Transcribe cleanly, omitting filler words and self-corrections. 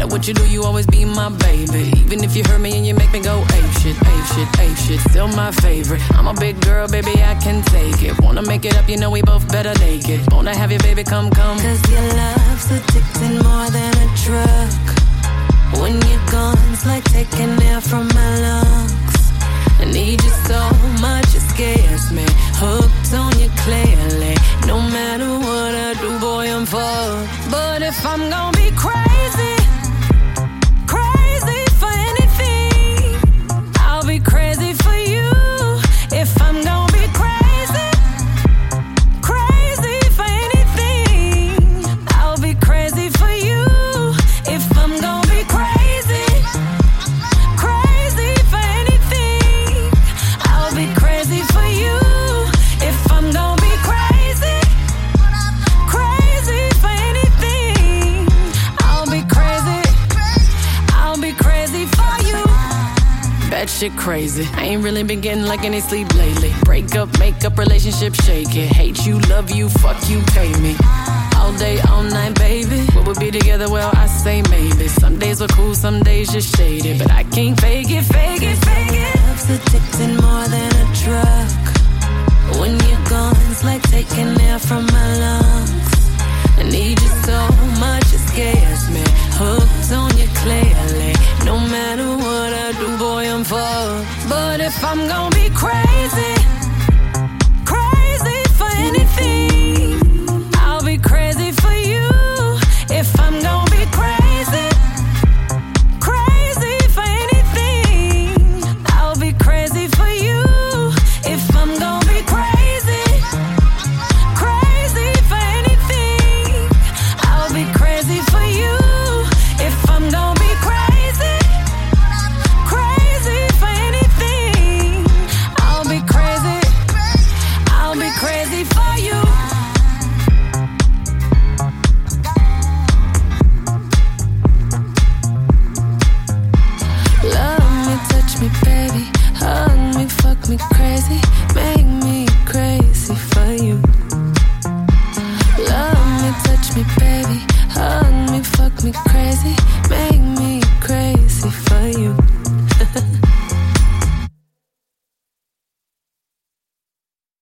matter what you do, you always be my baby. Even if you hurt me and you make me go ape shit, ape shit, ape shit. Still my favorite. I'm a big girl, baby, I can take it. Wanna make it up, you know we both better naked. Wanna have your baby come. Cause your love's addicting more than a drug. When you're gone, it's like taking air from my lungs. I need you so much, it scares me. Hooked on you clearly. No matter what I do, boy, I'm fucked. But if I'm gonna be crazy, crazy for anything, I'll be crazy for you. If I'm gonna be crazy, crazy for anything, I'll be crazy for you. If I'm gonna be crazy, crazy for anything, I'll be crazy for you. If I'm gonna be crazy, crazy for anything, I'll be crazy, I'll be crazy for you. That shit crazy. I ain't really been getting like any sleep lately. Break up, make up, relationship shake it. Hate you, love you, fuck you, pay me. All day, all night, baby. Will we be together? Well, I say maybe. Some days we're cool, some days just shaded. But I can't fake it, fake it, fake it. Love's addicting more than a drug. When you're gone, it's like taking air from my lungs. I need you so much, it scares me. Hooked on you clearly. No matter what I do, boy, I'm fucked. But if I'm gonna be crazy, crazy for anything, I'll be crazy for you. If I'm gonna be crazy, crazy for anything, I'll be crazy for you. If I'm gonna be crazy, crazy for anything, I'll be crazy for you. If I'm gonna be crazy, crazy for anything, I'll be crazy, I'll be crazy for you. Love me, touch me, baby. Hug me, fuck me crazy.